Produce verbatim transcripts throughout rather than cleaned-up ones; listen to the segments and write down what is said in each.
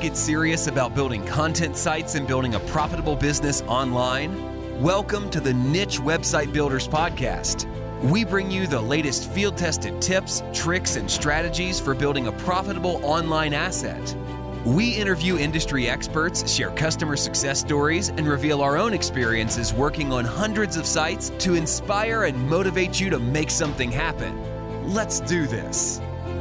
get serious about building content sites and building a profitable business online? Welcome to the Niche Website Builders Podcast. We bring you the latest field-tested tips, tricks, and strategies for building a profitable online asset. We interview industry experts, share customer success stories, and reveal our own experiences working on hundreds of sites to inspire and motivate you to make something happen. Let's do this.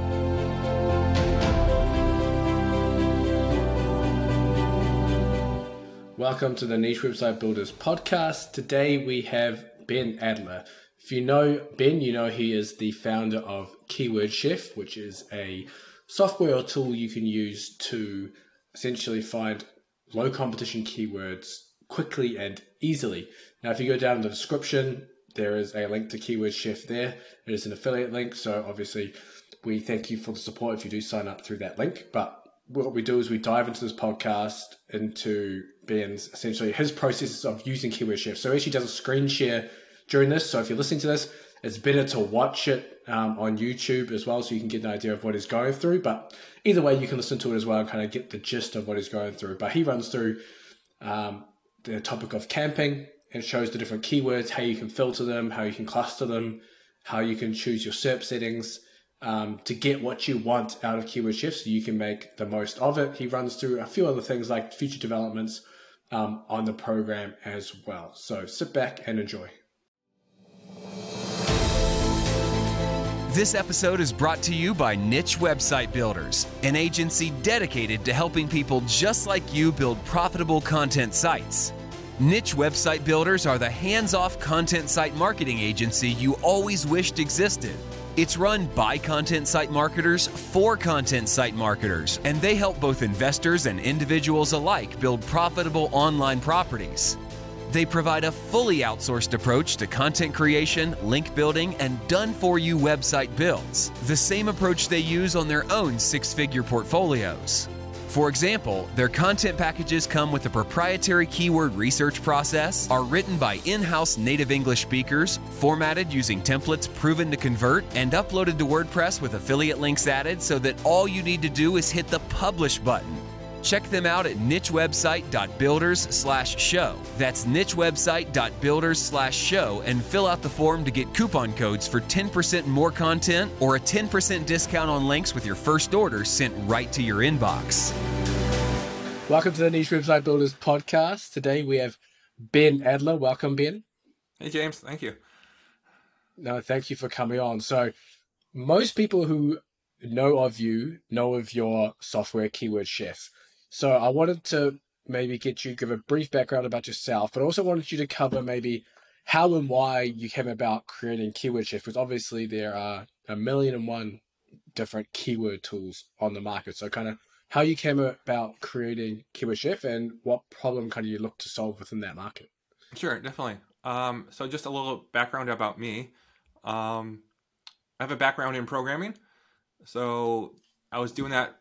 Welcome to the Niche Website Builders Podcast. Today we have Ben Adler. If you know Ben, you know he is the founder of Keyword Chef, which is a software or tool you can use to essentially find low competition keywords quickly and easily. Now, if you go down in the description, there is a link to Keyword Chef there. It is an affiliate link, so obviously we thank you for the support if you do sign up through that link. But what we do is we dive into this podcast into Ben's, essentially his processes of using Keyword Chef. So he actually does a screen share during this. So if you're listening to this, it's better to watch it um, on YouTube as well, so you can get an idea of what he's going through. But either way, you can listen to it as well and kind of get the gist of what he's going through. But he runs through um, the topic of camping and shows the different keywords, how you can filter them, how you can cluster them, how you can choose your S E R P settings um, to get what you want out of Keyword Chef so you can make the most of it. He runs through a few other things like future developments um, on the program as well. So sit back and enjoy. This episode is brought to you by Niche Website Builders, an agency dedicated to helping people just like you build profitable content sites. Niche Website Builders are the hands-off content site marketing agency you always wished existed. It's run by content site marketers for content site marketers, and they help both investors and individuals alike build profitable online properties. They provide a fully outsourced approach to content creation, link building, and done-for-you website builds, the same approach they use on their own six-figure portfolios. For example, their content packages come with a proprietary keyword research process, are written by in-house native English speakers, formatted using templates proven to convert, and uploaded to WordPress with affiliate links added so that all you need to do is hit the publish button. Check them out at nichewebsite.builders slash show. That's nichewebsite.builders slash show and fill out the form to get coupon codes for ten percent more content or a ten percent discount on links with your first order sent right to your inbox. Welcome to the Niche Website Builders Podcast. Today we have Ben Adler. Welcome, Ben. Hey, James. Thank you. No, thank you for coming on. So most people who know of you know of your software, Keyword Chef. So I wanted to maybe get you give a brief background about yourself, but also wanted you to cover maybe how and why you came about creating Keyword Chef, because obviously there are a million and one different keyword tools on the market. So kind of how you came about creating Keyword Chef and what problem kind of you look to solve within that market. Sure, definitely. Um, so just a little background about me. Um, I have a background in programming. So I was doing that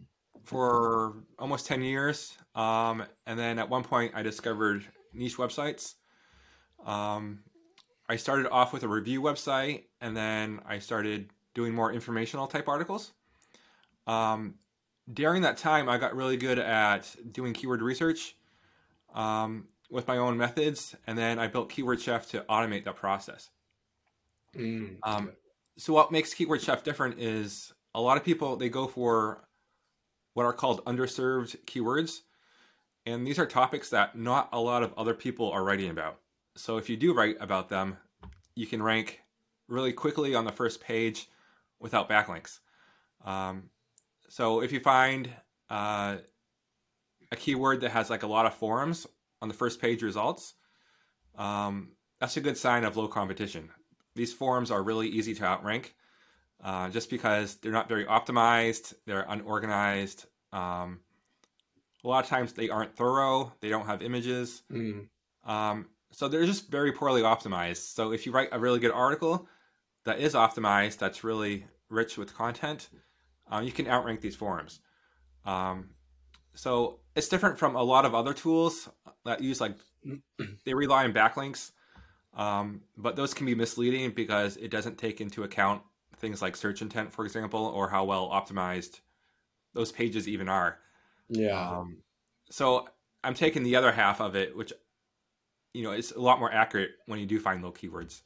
for almost ten years. Um, and then at one point I discovered niche websites. Um, I started off with a review website, and then I started doing more informational type articles. Um, during that time, I got really good at doing keyword research um, with my own methods. And then I built Keyword Chef to automate that process. Mm. Um, so what makes Keyword Chef different is a lot of people, they go for what are called underserved keywords. And these are topics that not a lot of other people are writing about. So if you do write about them, you can rank really quickly on the first page without backlinks. Um, so if you find uh, a keyword that has like a lot of forums on the first page results, um, that's a good sign of low competition. These forums are really easy to outrank. Uh, just because they're not very optimized, they're unorganized. Um, a lot of times they aren't thorough, they don't have images. Mm. Um, so they're just very poorly optimized. So if you write a really good article that is optimized, that's really rich with content, uh, you can outrank these forums. Um, so it's different from a lot of other tools that use like, they rely on backlinks, um, but those can be misleading because it doesn't take into account things like search intent, for example, or how well optimized those pages even are. Yeah. Um, so I'm taking the other half of it, which, you know, is a lot more accurate when you do find low keywords.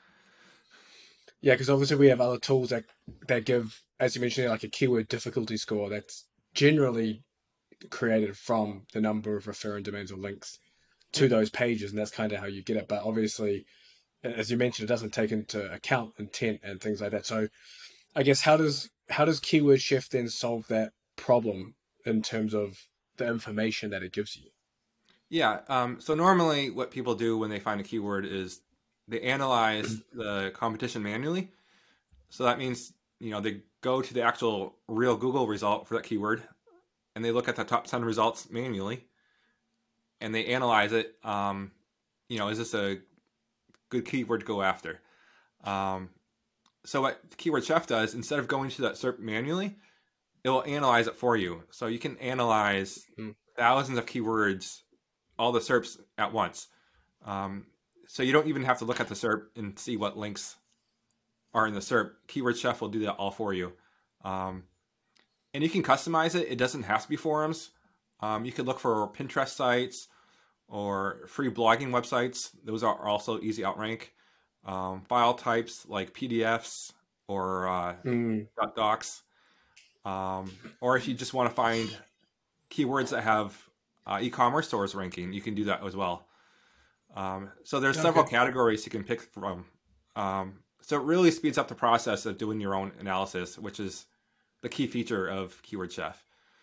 Yeah, because obviously we have other tools that that give, as you mentioned, like a keyword difficulty score that's generally created from the number of referring domains or links to those pages, and that's kind of how you get it. But obviously, as you mentioned, it doesn't take into account intent and things like that. So I guess how does how does Keyword Chef then solve that problem in terms of the information that it gives you? Yeah. Um, so normally, what people do when they find a keyword is they analyze the competition manually. So that means, you know, they go to the actual real Google result for that keyword, and they look at the top ten results manually, and they analyze it. Um, you know, is this a good keyword to go after? Um, so what Keyword Chef does, instead of going to that S E R P manually, it will analyze it for you. So you can analyze Mm. thousands of keywords, all the S E R Ps at once. Um, so you don't even have to look at the S E R P and see what links are in the S E R P. Keyword Chef will do that all for you. Um, and you can customize it. It doesn't have to be forums. Um, you could look for Pinterest sites or free blogging websites. Those are also easy to outrank. Um, file types like P D Fs or uh, Mm. docs. Um, or if you just want to find keywords that have uh, e-commerce stores ranking, you can do that as well. Um, so there's several Okay. categories you can pick from. Um, so it really speeds up the process of doing your own analysis, which is the key feature of Keyword Chef.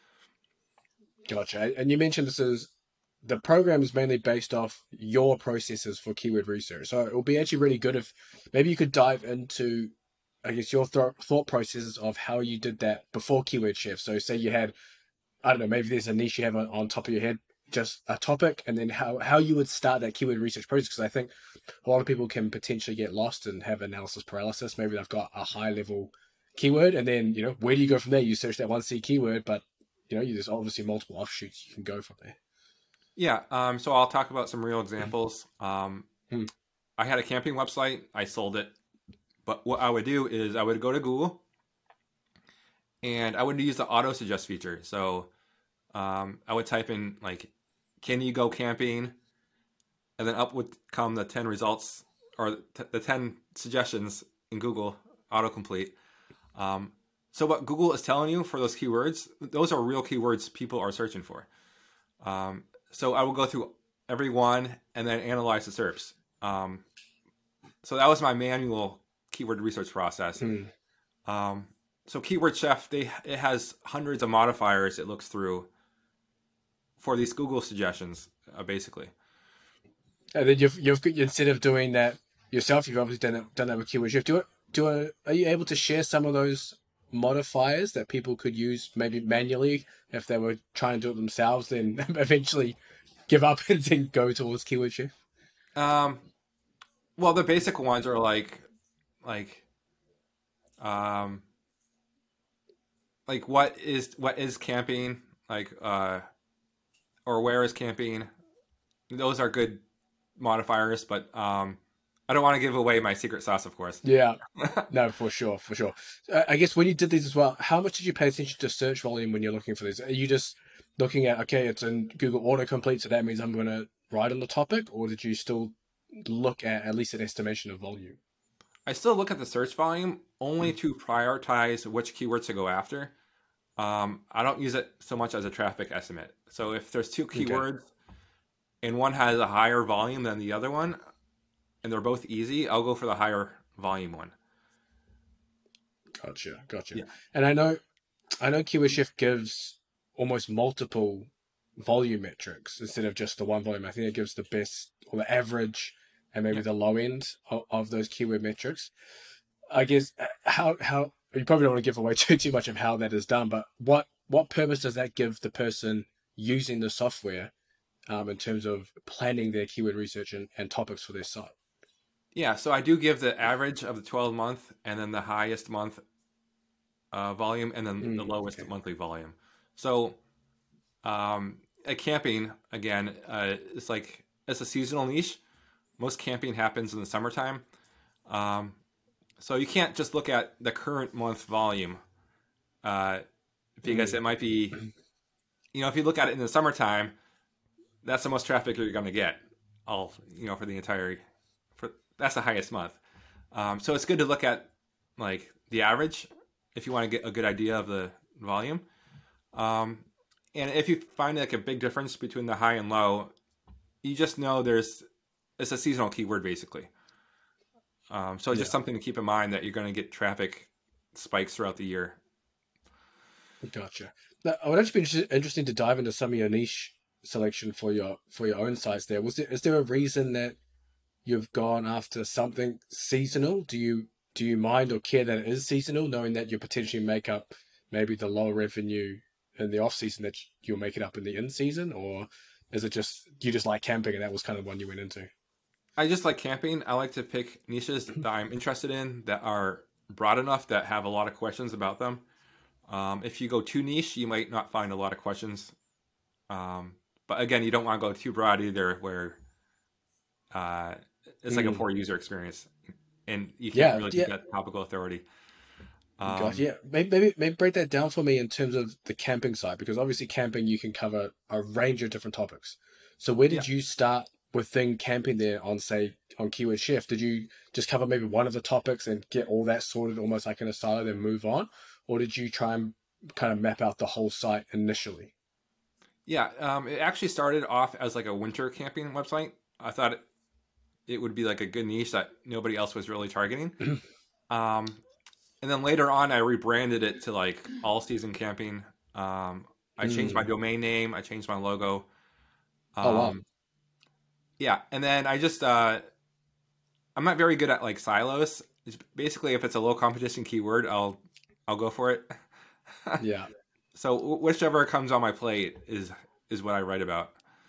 Gotcha. And you mentioned this is the program is mainly based off your processes for keyword research. So it will be actually really good if maybe you could dive into, I guess, your th- thought processes of how you did that before Keyword Chef. So say you had, I don't know, maybe there's a niche you have on, on top of your head, just a topic, and then how, how you would start that keyword research process. Because I think a lot of people can potentially get lost and have analysis paralysis. Maybe they've got a high level keyword, and then, you know, where do you go from there? You search that one C keyword, but, you know, there's obviously multiple offshoots you can go from there. Yeah, um, so I'll talk about some real examples. Um, Hmm. I had a camping website. I sold it. But what I would do is I would go to Google and I would use the auto suggest feature. So um, I would type in, like, can you go camping? And then up would come the ten results or the ten suggestions in Google autocomplete. Um, so what Google is telling you for those keywords, those are real keywords people are searching for. Um, so I will go through every one and then analyze the S E R Ps. Um, so that was my manual keyword research process. Hmm. Um, so Keyword Chef, they it has hundreds of modifiers it looks through for these Google suggestions, uh, basically. And then you've you've got, instead of doing that yourself, you've obviously done that done that with keywords. You have to do it. Do a, are you able to share some of those modifiers that people could use maybe manually if they were trying to do it themselves, then eventually give up and then go towards Keyword Chef? Um, well, the basic ones are like, like, um, like what is what is camping, like, uh, or where is camping. Those are good modifiers, but um, I don't want to give away my secret sauce, of course. Yeah, no, for sure, for sure. Uh, I guess when you did these as well, how much did you pay attention to search volume when you're looking for these? Are you just looking at, okay, it's in Google autocomplete, so that means I'm going to write on the topic, or did you still look at at least an estimation of volume? I still look at the search volume only to prioritize which keywords to go after. Um, I don't use it so much as a traffic estimate. So if there's two keywords okay. and one has a higher volume than the other one, and they're both easy, I'll go for the higher volume one. Gotcha, gotcha. Yeah. And I know, I know Keyword Chef gives almost multiple volume metrics instead of just the one volume. I think it gives the best or the average and maybe yeah. the low end of, of those keyword metrics. I guess how how you probably don't want to give away too too much of how that is done, but what what purpose does that give the person using the software um, in terms of planning their keyword research and, and topics for their site? Yeah, so I do give the average of the twelve month and then the highest month uh, volume and then mm, the lowest okay. monthly volume. So um, at camping, again, uh, it's like it's a seasonal niche. Most camping happens in the summertime. Um, so you can't just look at the current month volume uh, because mm. it might be you know, if you look at it in the summertime, that's the most traffic you're going to get. All you know for the entire, for that's the highest month. Um, so it's good to look at like the average if you want to get a good idea of the volume. Um, and if you find like a big difference between the high and low, you just know there's it's a seasonal keyword basically. Um, so just Yeah. something to keep in mind that you're going to get traffic spikes throughout the year. Gotcha. Now, I would actually be inter- interesting to dive into some of your niche selection for your for your own sites. There was there is there a reason that you've gone after something seasonal? Do you do you mind or care that it is seasonal, knowing that you potentially make up maybe the lower revenue in the off season that you'll make it up in the in season, or is it just you just like camping and that was kind of one you went into? I just like camping. I like to pick niches that I'm interested in that are broad enough that have a lot of questions about them. Um, if you go too niche, you might not find a lot of questions. Um, but again, you don't want to go too broad either, where uh, it's like a Mm. poor user experience, and you can't Yeah, really yeah. get that topical authority. Um, Gosh, yeah. Maybe, maybe maybe break that down for me in terms of the camping side, because obviously camping you can cover a range of different topics. So where yeah, did you start within camping there on say on Keyword Chef? Did you just cover maybe one of the topics and get all that sorted almost like in a silo, then move on, or did you try and kind of map out the whole site initially? yeah. Um, it actually started off as like a winter camping website. I thought it, it would be like a good niche that nobody else was really targeting. Um, and then later on, I rebranded it to like all season camping. Um, I changed my Mm. domain name. I changed my logo. Oh wow. Um, yeah, and then I just uh, I'm not very good at like silos. It's basically, if it's a low competition keyword, I'll I'll go for it. Yeah. So wh- whichever comes on my plate is is what I write about.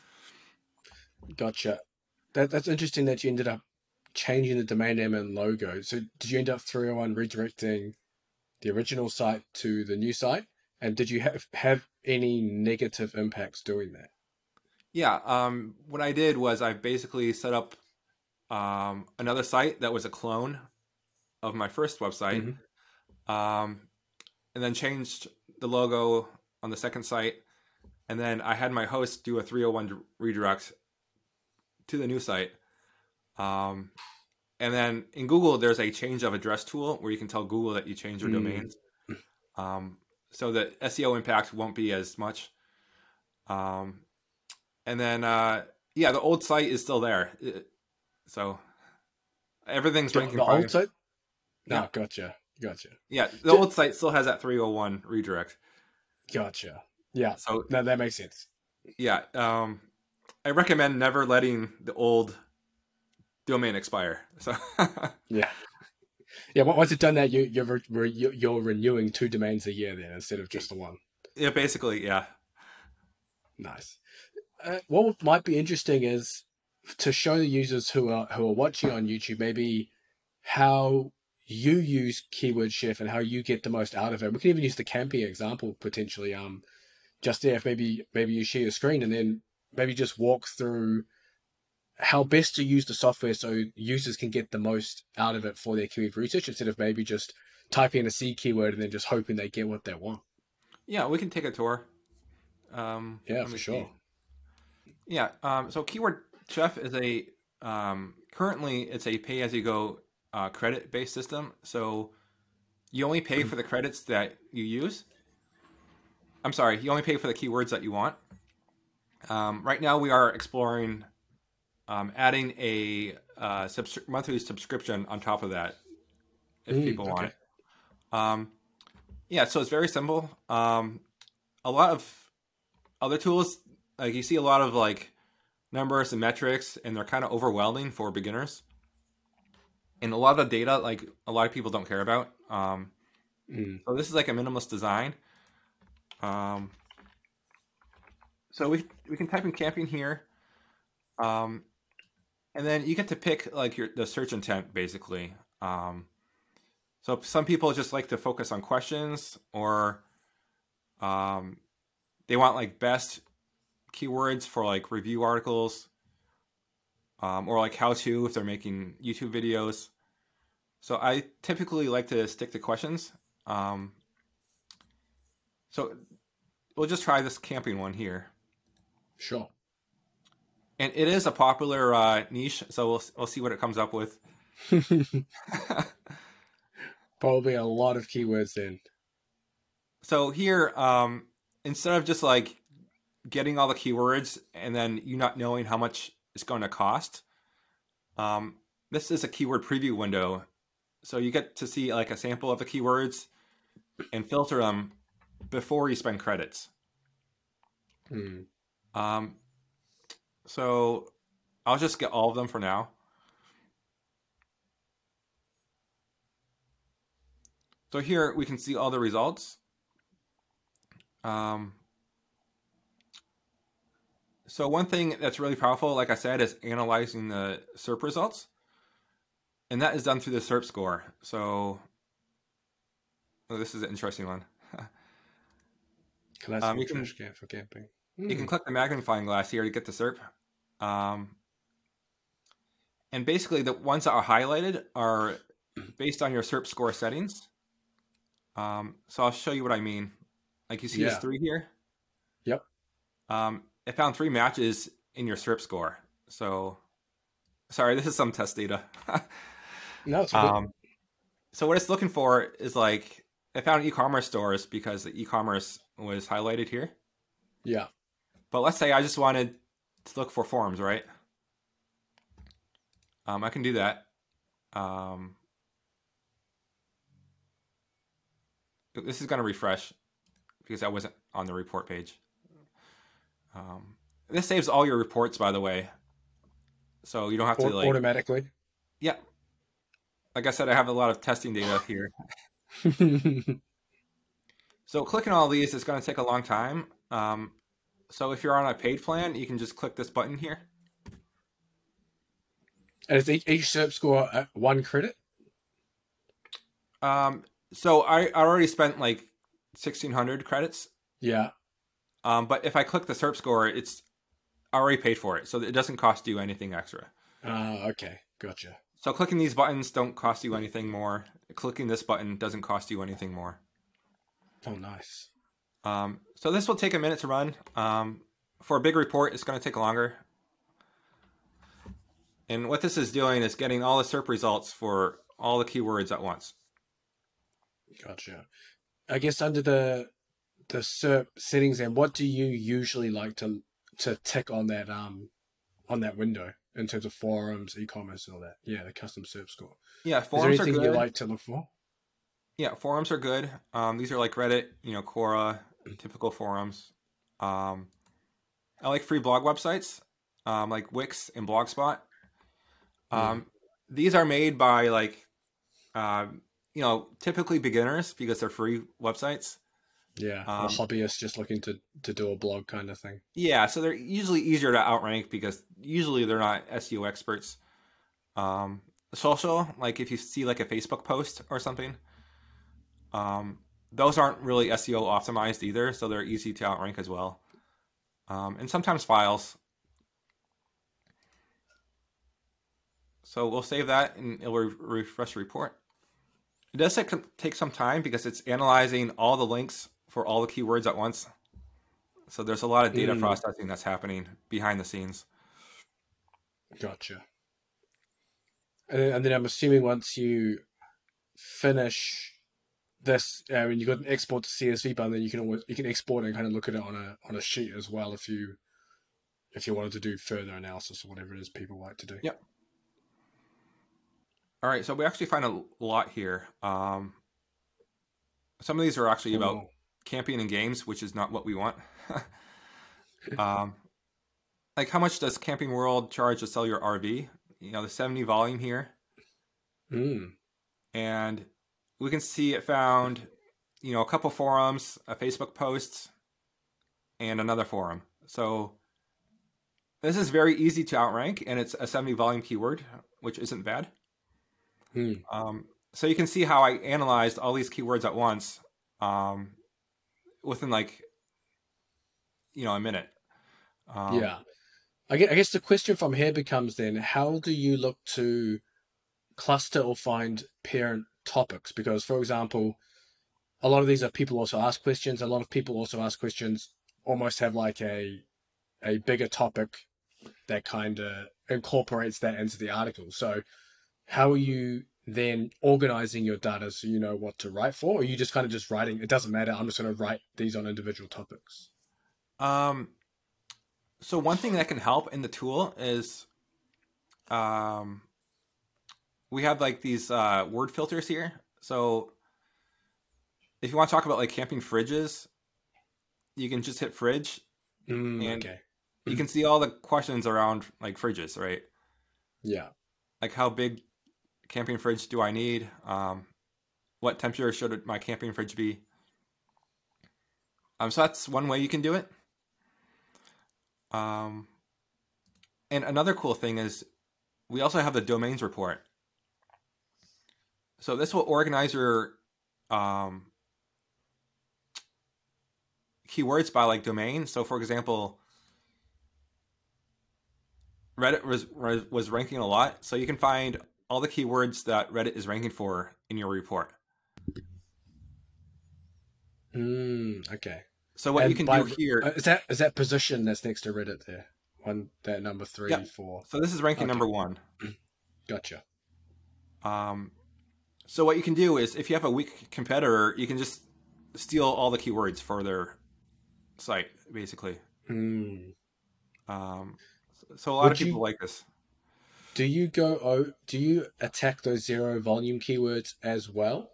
Gotcha. That that's interesting that you ended up changing the domain name and logo. So did you end up three oh one redirecting the original site to the new site? And did you have have any negative impacts doing that? Yeah. Um, what I did was I basically set up um, another site that was a clone of my first website, Hmm. um, and then changed the logo on the second site. And then I had my host do a three oh one redirect to the new site. Um, and then in Google, there's a change of address tool where you can tell Google that you changed your Mm. domains. Um, so the S E O impact won't be as much. Um, and then, uh, yeah, the old site is still there. It- so everything's The, ranking the old fine. site? Yeah. No, gotcha. Gotcha. Yeah. The Ju- old site still has that three oh one redirect. Gotcha. Yeah. So No, that makes sense. yeah, um, I recommend never letting the old domain expire. So Yeah. Yeah. on- Once you've done that, you, you're, re- re- you're you're renewing two domains a year then instead of just the one. yeah, basically, yeah. Nice. Uh, what might be interesting is to show the users who are who are watching on YouTube maybe how you use Keyword Chef and how you get the most out of it. We can even use the camping example potentially. Um, just there, if maybe maybe you share your screen and then maybe just walk through how best to use the software so users can get the most out of it for their keyword research instead of maybe just typing in a C keyword and then just hoping they get what they want. Yeah, we can take a tour. Um, Yeah, let for me sure. see. Yeah, um, so Keyword Chef is a um, currently it's a pay as you go uh, credit based system. So you only pay for the credits that you use. I'm sorry, you only pay for the keywords that you want. Um, right now, we are exploring um, adding a uh, subs- monthly subscription on top of that if Mm, people want okay. it. Um, yeah, so it's very simple. Um, a lot of other tools, like you see a lot of like numbers and metrics, and they're kind of overwhelming for beginners. And a lot of the data, like a lot of people don't care about. Um, Mm, so this is like a minimalist design. Um, so we we can type in camping here, um, and then you get to pick like your the search intent basically. Um, so some people just like to focus on questions, or um, they want like best keywords for like review articles, um, or like how to if they're making YouTube videos. So I typically like to stick to questions. Um, so we'll just try this camping one here. Sure. And it is a popular uh, niche, so we'll we'll see what it comes up with. Probably a lot of keywords then. So here, um, instead of just like getting all the keywords and then you not knowing how much it's going to cost, um, this is a keyword preview window. So you get to see like a sample of the keywords and filter them before you spend credits. Hmm. Um, so I'll just get all of them for now. So here we can see all the results. Um, so one thing that's really powerful, like I said, is analyzing the SERP results. And that is done through the SERP score. So oh, this is an interesting one. Classic um, you can, camp for camping. Mm. You can click the magnifying glass here to get the SERP. Um, and basically the ones that are highlighted are based on your SERP score settings. Um, so I'll show you what I mean. Like you see yeah. this three here? Yep. Um, it found three matches in your SERP score. So, sorry, this is some test data. No, it's um, so what it's looking for is like, it found e-commerce stores because the e-commerce was highlighted here. Yeah. But let's say I just wanted to look for forums, right? Um, I can do that. Um, this is going to refresh because I wasn't on the report page. Um, this saves all your reports, by the way. So you don't have to like... Automatically? Yeah. Like I said, I have a lot of testing data here. So clicking all these is going to take a long time. Um, so if you're on a paid plan, you can just click this button here. And is each, each SERP score uh, one credit? Um, so I, I already spent like sixteen hundred credits. Yeah. Um, but if I click the SERP score, it's already paid for it. So it doesn't cost you anything extra. Ah, uh, okay. Gotcha. So clicking these buttons don't cost you anything more. Clicking this button doesn't cost you anything more. Oh, nice. Um, so this will take a minute to run. Um, for a big report, it's going to take longer. And what this is doing is getting all the SERP results for all the keywords at once. Gotcha. I guess under the the SERP settings, then what do you usually like to to tick on that um on that window in terms of forums, e-commerce, and all that? Yeah, the custom SERP score. Yeah, forums Is there anything are good. you like to look for? Yeah, forums are good. Um, these are like Reddit, you know, Quora, typical forums. Um, I like free blog websites, um, like Wix and Blogspot. Um, mm. These are made by like, uh, you know, typically beginners because they're free websites. Yeah, um, a hobbyist just looking to, to do a blog kind of thing. Yeah, so they're usually easier to outrank because usually they're not S E O experts. Um, social, like if you see like a Facebook post or something, um, those aren't really S E O optimized either, so they're easy to outrank as well. Um, and sometimes files. So we'll save that and it'll re- refresh the report. It does take some time because it's analyzing all the links for all the keywords at once. So there's a lot of data mm. processing that's happening behind the scenes. Gotcha. And then I'm assuming once you finish this, I mean, you got an export to C S V button, then you can always, you can export and kind of look at it on a on a sheet as well if you if you wanted to do further analysis or whatever it is people like to do. Yep. All right, so we actually find a lot here. Um, some of these are actually cool. About camping and games, which is not what we want. um, like how much does Camping World charge to sell your R V? You know, the seventy volume here. Mm. And we can see it found, you know, a couple forums, a Facebook post, and another forum. So this is very easy to outrank, and it's a seventy volume keyword, which isn't bad. Hmm. Um, so you can see how I analyzed all these keywords at once um, within like, you know, a minute. Um, yeah. I guess, I guess the question from here becomes then, how do you look to cluster or find parent topics? Because, for example, a lot of these are people also ask questions. A lot of people also ask questions, almost have like a a bigger topic that kind of incorporates that into the article. So how are you then organizing your data so you know what to write for? Or are you just kind of just writing, it doesn't matter, I'm just going to write these on individual topics? Um, so one thing that can help in the tool is um, we have like these uh, word filters here. So if you want to talk about like camping fridges, you can just hit fridge Mm, and okay. you can see all the questions around like fridges, right? Yeah. Like how big camping fridge do I need? Um, what temperature should my camping fridge be? Um, so that's one way you can do it. Um, and another cool thing is we also have the domains report. So this will organize your um, keywords by like domain. So for example, Reddit was was ranking a lot, so you can find all the keywords that Reddit is ranking for in your report. Mm, okay. So what And you can by, do here uh, is that is that position that's next to Reddit there? One that number three, yeah. four. So this is ranking Okay. number one. Gotcha. Um, so what you can do is if you have a weak competitor, you can just steal all the keywords for their site, basically. Mm. Um, so a lot Would of people you- like this. Do you go? Oh, do you attack those zero volume keywords as well?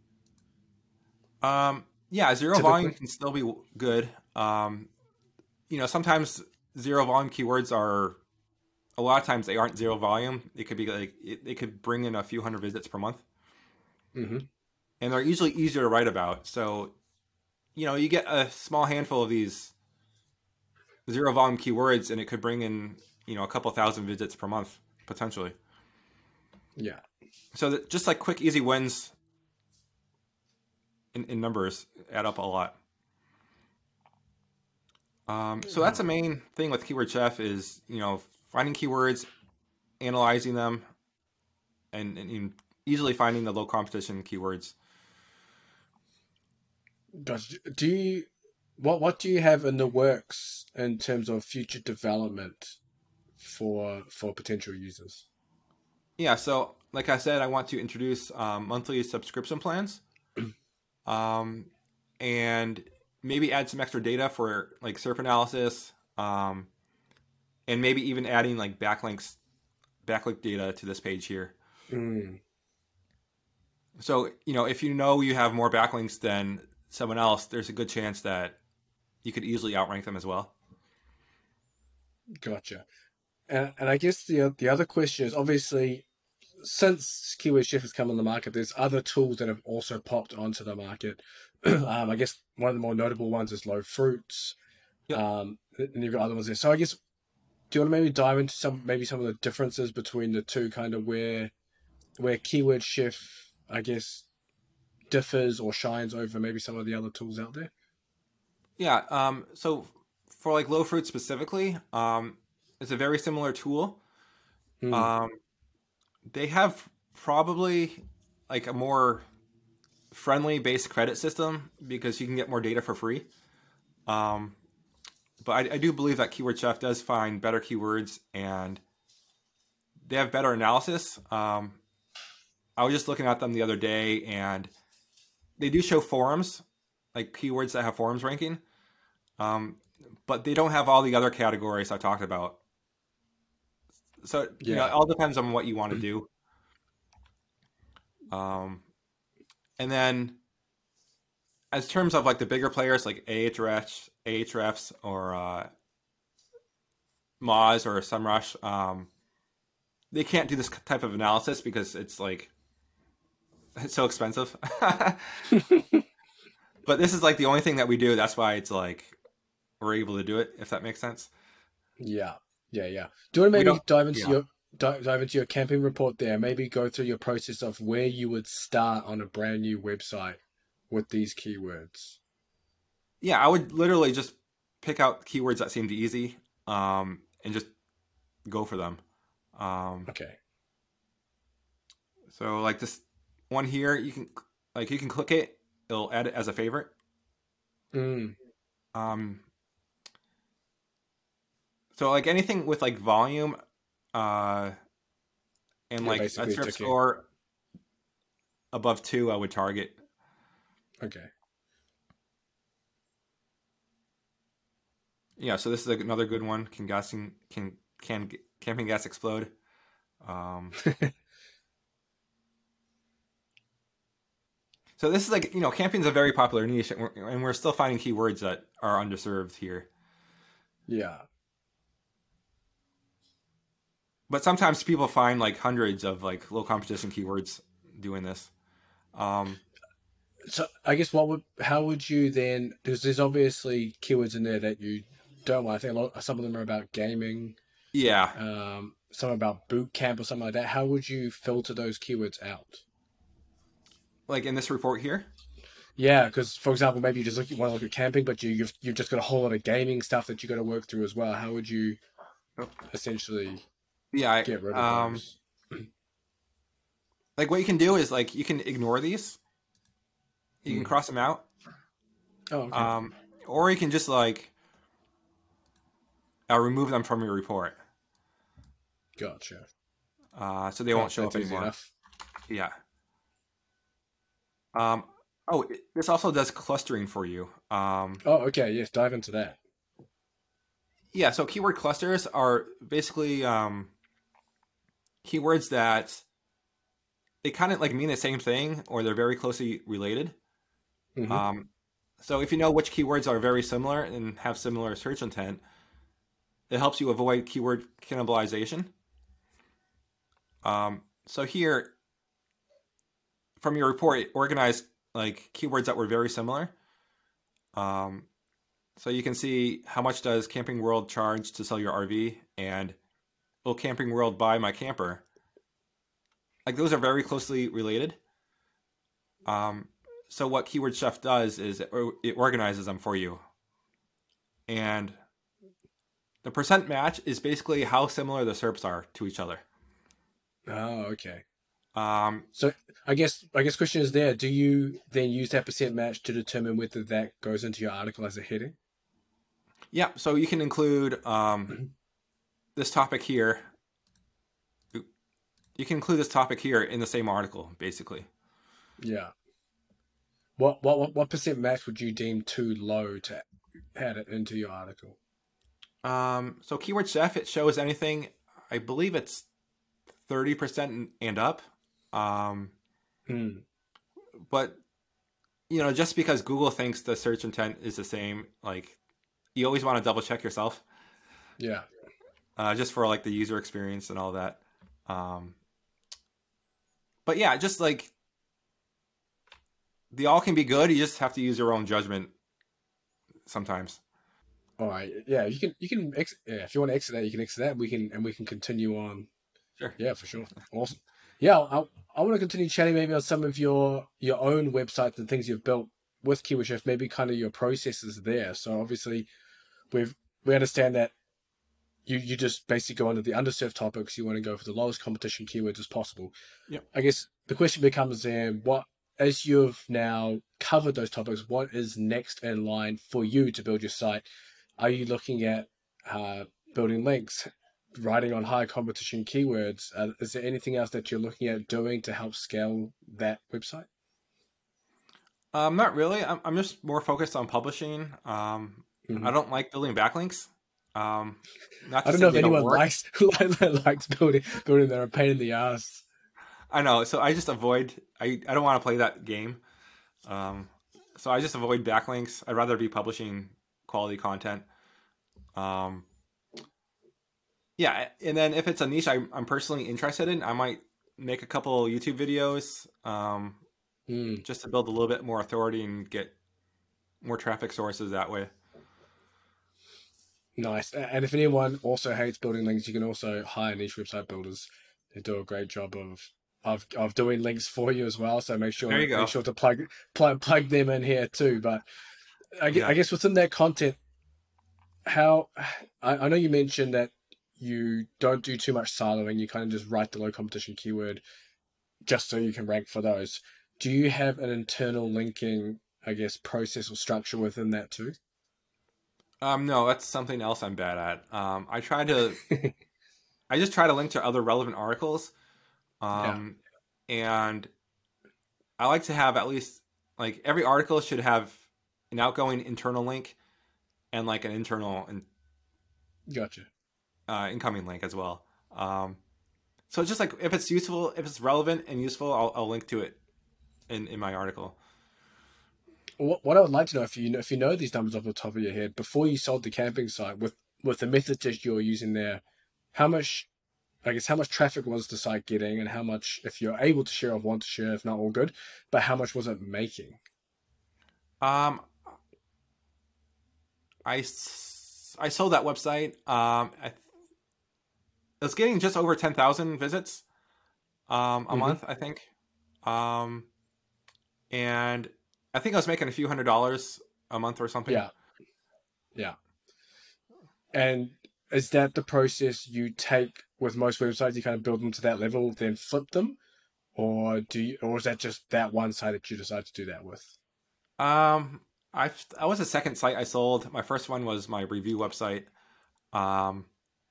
Um, yeah, zero Typically? volume can still be good. Um, you know, sometimes zero volume keywords are, a lot of times they aren't zero volume. It could be like, it, they could bring in a few hundred visits per month. Mm-hmm. And they're usually easier to write about. So, you know, you get a small handful of these zero volume keywords and it could bring in, you know, a couple thousand visits per month, potentially. Yeah. So that just like quick, easy wins in, in numbers add up a lot. Um, so that's the main thing with Keyword Chef is, you know, finding keywords, analyzing them, and, and easily finding the low competition keywords. Gotcha. Do you what what do you have in the works in terms of future development for for potential users? Yeah, so like I said, I want to introduce um, monthly subscription plans, um, and maybe add some extra data for like S E R P analysis, um, and maybe even adding like backlinks, backlink data to this page here. Mm. So, you know, if you know you have more backlinks than someone else, there's a good chance that you could easily outrank them as well. Gotcha. And and I guess the the other question is obviously, since Keyword Chef has come on the market, there's other tools that have also popped onto the market. um, I guess one of the more notable ones is Low Fruits. Yep. Um, and you've got other ones there. So I guess, do you want to maybe dive into some maybe some of the differences between the two, kind of where where Keyword Chef, I guess, differs or shines over maybe some of the other tools out there? Yeah. Um, so for like Low Fruit specifically, um, it's a very similar tool. Mm. Um, they have probably like a more friendly base credit system because you can get more data for free. Um, but I, I do believe that Keyword Chef does find better keywords and they have better analysis. Um, I was just looking at them the other day and they do show forums, like keywords that have forums ranking. Um, but they don't have all the other categories I talked about. So, you Yeah. know, it all depends on what you want to do. Um, and then as terms of like the bigger players like Ahrefs, Ahrefs or uh, Moz or SEMrush, um, they can't do this type of analysis because it's like, it's so expensive. But this is like the only thing that we do. That's why it's like, we're able to do it, if that makes sense. Yeah, yeah, yeah. Do you want to We maybe don't- dive into yeah. your dive, dive into your camping report there? Maybe go through your process of where you would start on a brand new website with these keywords. Yeah, I would literally just pick out keywords that seemed easy, um, and just go for them. Um, Okay. so like this one here, you can like you can click it, it'll add it as a favorite. Mm. Um, so like anything with like volume, uh, and Yeah, like a basically trip ticking. score above two, I would target. Okay. Yeah, so this is another good one. Can gassing can can camping gas explode? Um, so this is like, you know, camping is a very popular niche, and we're, and we're still finding keywords that are underserved here. Yeah. But sometimes people find like hundreds of like low competition keywords doing this. Um, So I guess what would how would you then? Because there's obviously keywords in there that you don't want. I think a lot, some of them are about gaming, yeah, um, some about boot camp or something like that. How would you filter those keywords out? like in this report here. Yeah, because for example, maybe you just look, you want to look at camping, but you you've you've just got a whole lot of gaming stuff that you got to work through as well. How would you essentially Yeah, get rid of I, um, those? like what you can do is like you can ignore these. You can Hmm. cross them out. Oh, okay, Um, or you can just like uh, remove them from your report, gotcha. uh, so they Oh, won't show that's up easy anymore. enough. Yeah. Um, oh, it- this also does clustering for you. Um, Oh, okay. Yes, dive into that. yeah. So keyword clusters are basically um, keywords that they kind of like mean the same thing, or they're very closely related. Hmm. Um, so if you know which keywords are very similar and have similar search intent, it helps you avoid keyword cannibalization. Um, so here, from your report, it organized like keywords that were very similar. Um, so you can see how much does Camping World charge to sell your R V, and will Camping World buy my camper? Like those are very closely related. Um, so what Keyword Chef does is it, it organizes them for you, and the percent match is basically how similar the S E R Ps are to each other. Oh, okay. Um, So I guess I guess question is there. Do you then use that percent match to determine whether that goes into your article as a heading? yeah, so you can include um, this topic here. You can include this topic here in the same article, basically. Yeah. What what what what percent match would you deem too low to add it into your article? Um, so Keyword Chef, it shows anything. I believe it's thirty percent and up. Um, Hmm. but you know, just because Google thinks the search intent is the same, like you always want to double check yourself, Yeah. uh, just for like the user experience and all that. Um, but yeah, just like they all can be good. You just have to use your own judgment sometimes. All right. Yeah. You can you can ex- yeah, if you want to exit that, you can exit that. We can and we can continue on. Sure. Yeah, for sure. Awesome. Yeah, I, I want to continue chatting maybe on some of your your own websites and things you've built with Keyword Chef, maybe kind of your processes there. So obviously we've we understand that you you just basically go under the underserved topics. You want to go for the lowest competition keywords as possible. Yep. I guess the question becomes then what as you've now covered those topics, what is next in line for you to build your site? Are you looking at uh, building links, writing on high competition keywords? Uh, is there anything else that you're looking at doing to help scale that website? Um, not really. I'm, I'm just more focused on publishing. Um, Mm-hmm. I don't like building backlinks. Um, not I to don't say know if they don't anyone work. likes likes building building. They're a pain in the ass. I know, so I just avoid. I, I don't want to play that game. Um, so I just avoid backlinks. I'd rather be publishing quality content. Um, yeah, and then if it's a niche I, I'm personally interested in, I might make a couple YouTube videos um, Mm. just to build a little bit more authority and get more traffic sources that way. Nice. And if anyone also hates building links, you can also hire niche website builders. They do a great job of of, of doing links for you as well. So make sure There you make go. sure to plug plug plug them in here too. But I, gue- Yeah. I guess within that content, how I, I know you mentioned that you don't do too much siloing. You kind of just write the low competition keyword just so you can rank for those. do you have an internal linking, I guess, process or structure within that too? Um, no, that's something else I'm bad at. Um, I try to, I just try to link to other relevant articles. Yeah. Um, and I like to have at least like every article should have an outgoing internal link and like an internal and Gotcha. uh, incoming link as well. Um, so it's just like if it's useful, if it's relevant and useful, I'll, I'll link to it in, in my article. What, what I would like to know, if you know, if you know these numbers off the top of your head, before you sold the camping site, with with the methods that you're using there, how much, I guess, how much traffic was the site getting, and how much, if you're able to share or want to share, if not all good, but how much was it making? Um, I, s- I sold that website. Um, I, it was getting just over ten thousand visits um, a Mm-hmm. month, I think. Um, and I think I was making a few hundred dollars a month or something. Yeah, yeah. And is that the process you take with most websites? You kind of build them to that level, then flip them, or do you, or is that just that one site that you decide to do that with? Um, I I was a second site I sold. My first one was my review website. Um,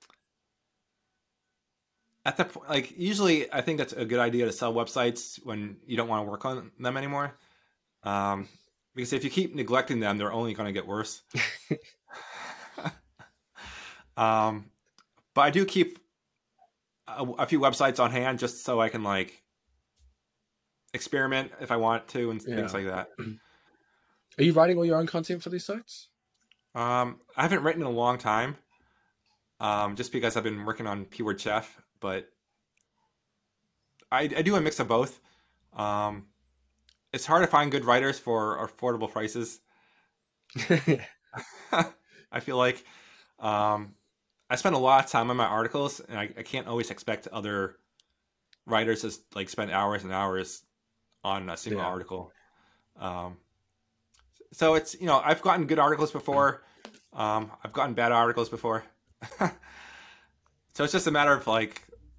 at the po- like usually I think that's a good idea to sell websites when you don't want to work on them anymore. Um, because if you keep neglecting them, they're only going to get worse. um, but I do keep a, a few websites on hand just so I can like experiment if I want to and Yeah. things like that. Are you writing all your own content for these sites? Um, I haven't written in a long time, um, just because I've been working on Keyword Chef, but I, I do a mix of both. Um, it's hard to find good writers for affordable prices. I feel like um, I spend a lot of time on my articles, and I, I can't always expect other writers to like spend hours and hours on a single Yeah. article. Um, so it's you know I've gotten good articles before. Um, I've gotten bad articles before. So it's just a matter of like,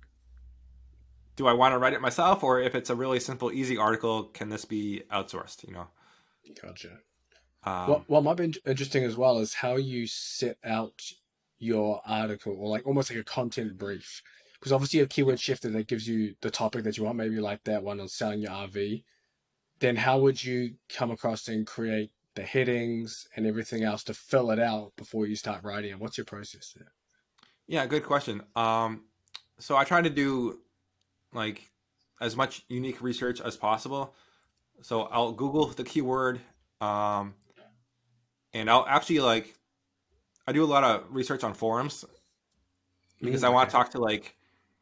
do I want to write it myself, or if it's a really simple, easy article, can this be outsourced? You know. Gotcha. Um, What what might be in- interesting as well is how you set out your article, or like almost like a content brief. Because obviously you have keyword shifter that gives you the topic that you want, maybe like that one on selling your R V. Then how would you come across and create the headings and everything else to fill it out before you start writing it? What's your process there? yeah, good question. Um, so I try to do like as much unique research as possible. So I'll Google the keyword, um, and I'll actually like I do a lot of research on forums because Mm, I want okay. to talk to like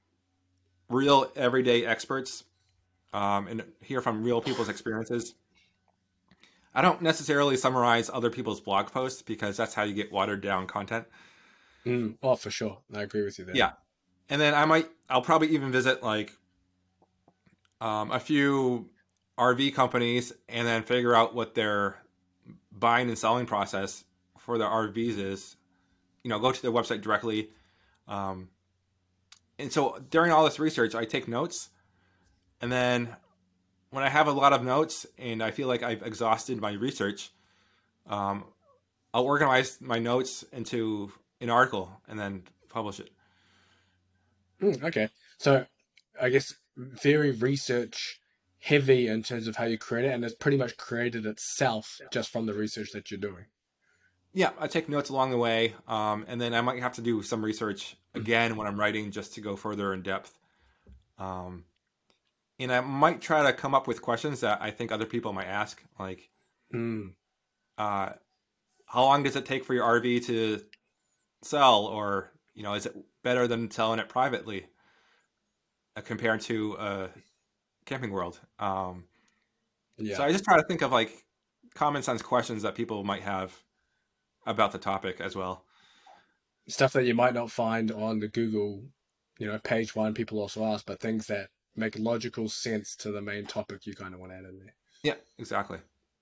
real everyday experts um, and hear from real people's experiences. I don't necessarily summarize other people's blog posts because that's how you get watered down content. Mm, oh, for sure. I agree with you there. Yeah, and then I might I'll probably even visit like um, a few R V companies and then figure out what their buying and selling process for their R Vs is. You know, go to their website directly. Um, and so during all this research, I take notes, and then when I have a lot of notes and I feel like I've exhausted my research, um, I'll organize my notes into an article and then publish it. Mm, okay. So I guess very research heavy in terms of how you create it, and it's pretty much created itself just from the research that you're doing. Yeah, I take notes along the way, um, and then I might have to do some research again when I'm writing just to go further in depth. Um, and I might try to come up with questions that I think other people might ask, like, Mm, uh, how long does it take for your R V to sell, or you know, is it better than selling it privately uh, compared to uh, Camping World? Um, so yeah. I just try to think of like common sense questions that people might have about the topic as well. Stuff that you might not find on the Google, you know, page one, people also ask, but things that make logical sense to the main topic you kind of want to add in there. Yeah, exactly.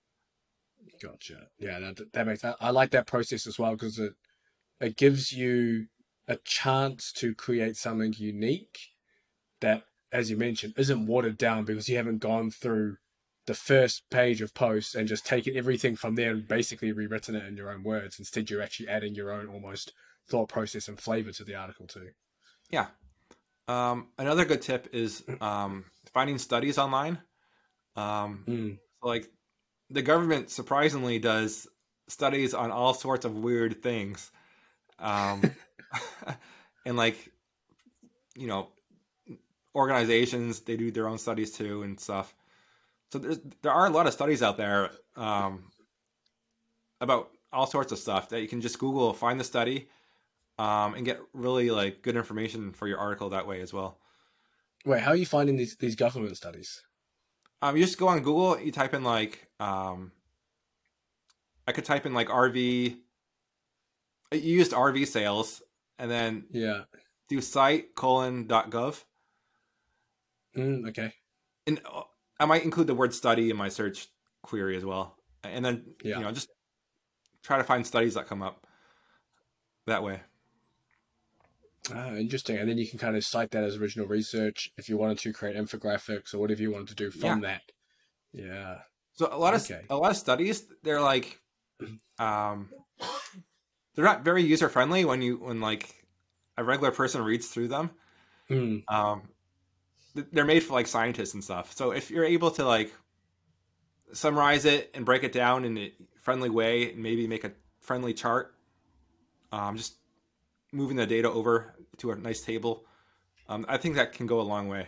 Gotcha. Yeah, that, that makes, I, I like that process as well because it, it gives you a chance to create something unique that, as you mentioned, isn't watered down because you haven't gone through the first page of posts and just taken everything from there and basically rewritten it in your own words. Instead, you're actually adding your own almost thought process and flavor to the article too. Yeah. Um, another good tip is um, finding studies online. Um, mm. so like the government surprisingly does studies on all sorts of weird things. Um, and like, you know, organizations, they do their own studies too and stuff. So there's, there are a lot of studies out there um, about all sorts of stuff that you can just Google, find the study, um, and get really like good information for your article that way as well. Wait, how are you finding these, these government studies? Um, you just go on Google, you type in like, um, I could type in like R V, you used R V sales, and then yeah, do site colon dot gov. Mm, okay. And I might include the word study in my search query as well. And then, yeah. you know, just try to find studies that come up that way. Ah, interesting. And then you can kind of cite that as original research if you wanted to create infographics or whatever you wanted to do from yeah. that. Yeah. So a lot of okay. a lot of studies, they're like, um, they're not very user friendly when you when like a regular person reads through them. Mm. Um, they're made for like scientists and stuff. So if you're able to like summarize it and break it down in a friendly way and maybe make a friendly chart, um, just moving the data over to a nice table, um, I think that can go a long way.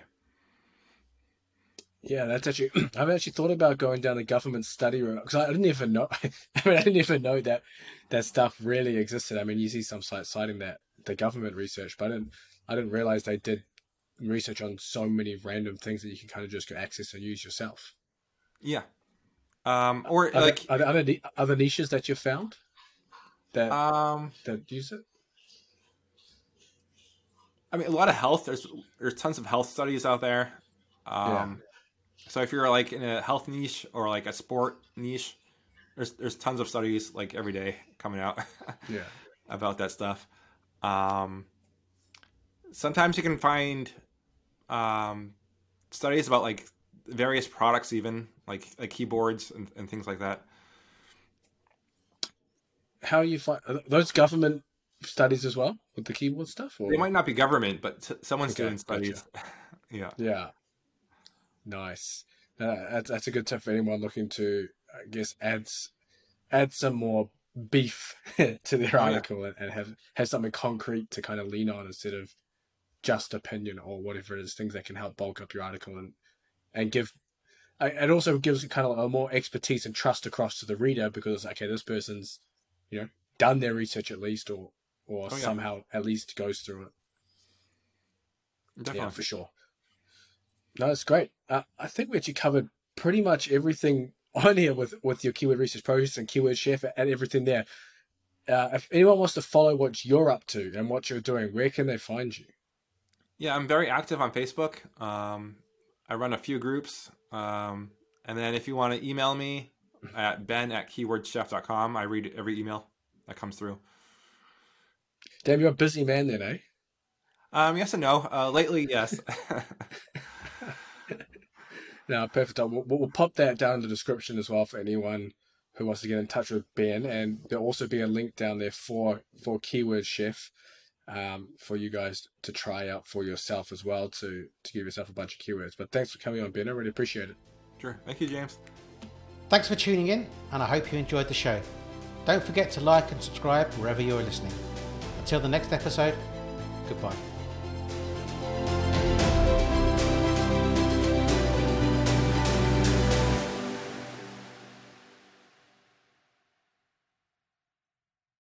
Yeah, that's actually, I've actually thought about going down the government study route because I didn't even know, I mean, I didn't even know that that stuff really existed. I mean, you see some sites citing that, the government research, but I didn't, I didn't realize they did research on so many random things that you can kind of just go access and use yourself. Yeah. Um, or are like there, are there other, other niches that you found that um that use it? I mean, a lot of health. There's there's tons of health studies out there. Um, yeah. So if you're like in a health niche or like a sport niche, there's there's tons of studies like every day coming out. yeah. About that stuff. Um, sometimes you can find um, studies about like various products, even like like keyboards and, and things like that. How you find are those government studies as well with the keyboard stuff? Or? They might not be government, but t- someone's okay, doing studies. Gotcha. yeah. Yeah. Nice. Uh, that's that's a good tip for anyone looking to, I guess, add add some more beef to their article oh, yeah. and, and have have something concrete to kind of lean on instead of just opinion or whatever it is, things that can help bulk up your article and and give. It also gives kind of a more expertise and trust across to the reader because okay, this person's you know done their research at least or or oh, yeah. somehow at least goes through it. Definitely. Yeah, for sure. No, it's great. Uh, I think we actually covered pretty much everything on here with, with your keyword research process and Keyword Chef and everything there. Uh, if anyone wants to follow what you're up to and what you're doing, where can they find you? Yeah, I'm very active on Facebook. Um, I run a few groups. Um, and then if you want to email me at ben at keyword chef dot com, I read every email that comes through. Damn, you're a busy man then, eh? Um, yes and no. Uh, lately, yes. No, perfect. We'll, we'll pop that down in the description as well for anyone who wants to get in touch with Ben, and there'll also be a link down there for for Keyword Chef um, for you guys to try out for yourself as well to to give yourself a bunch of keywords. But thanks for coming on, Ben. I really appreciate it. Sure. Thank you, James. Thanks for tuning in, and I hope you enjoyed the show. Don't forget to like and subscribe wherever you're listening. Until the next episode, goodbye.